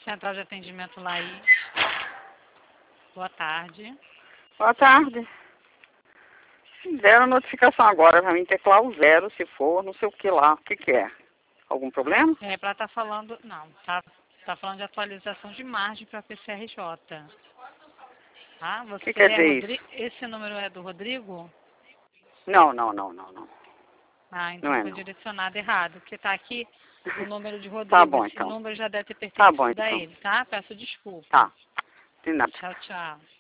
Central de Atendimento Laís. Boa tarde. Boa tarde. Deram notificação agora para mim teclar o 0, se for, não sei o que lá. O que que é? Algum problema? É para estar falando... Não, tá falando de atualização de margem para PCRJ. Ah, O você que quer dizer Rodrigo? isso? Esse número é do Rodrigo? Não. Ah, Não então é foi não. direcionado errado, porque está aqui o número de Tá Rodrigo. bom Esse então. número já deve ter Tá bom pertencido a então. ele, tá? Peço desculpa. Tá. De nada. Tchau, tchau.